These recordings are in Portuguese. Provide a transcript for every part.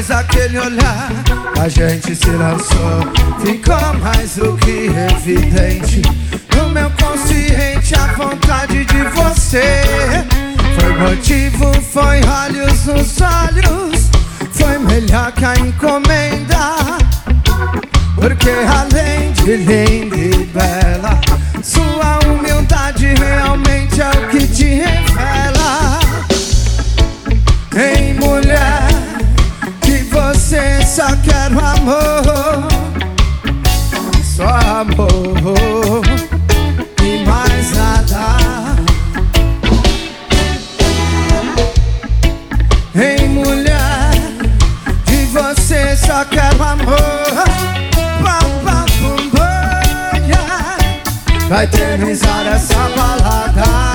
depois daquele olhar, a gente se lançou. Ficou mais do que evidente no meu consciente a vontade de você. Foi motivo, foi olhos nos olhos, foi melhor que a encomenda. Porque além de linda e bela, sua humildade realmente é o que te revela. Ei, mulher, que você só quer o amor, só amor e mais nada. Ei, mulher, que você só quer o amor, vai eternizar essa balada.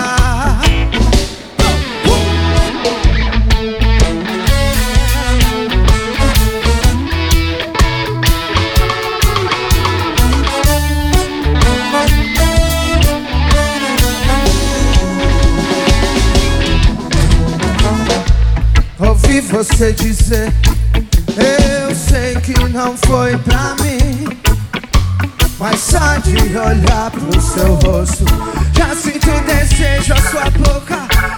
Ouvi você dizer, eu sei que não foi pra mim, mas só de olhar pro seu rosto já sinto desejo a sua boca.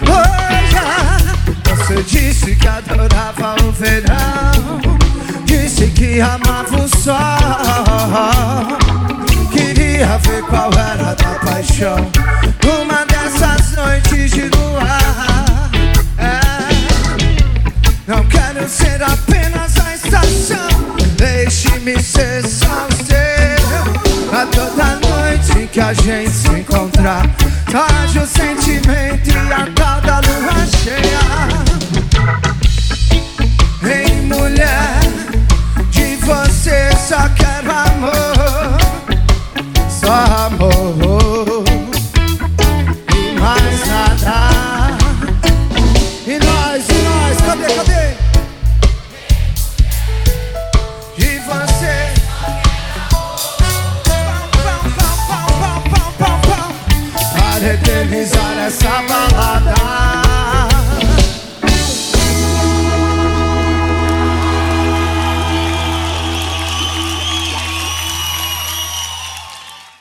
Oh, você disse que adorava o verão, disse que amava o sol, queria ver qual era a tua paixão numa dessas noites de luar. Não quero ser apenas a estação, deixe-me ser só o seu. A toda noite que a gente se encontrar, traje o sentimento e a tal da lua cheia. Ei, mulher, de você só quero amor, só amor e mais nada. E nós, cadê? De você para eternizar essa balada.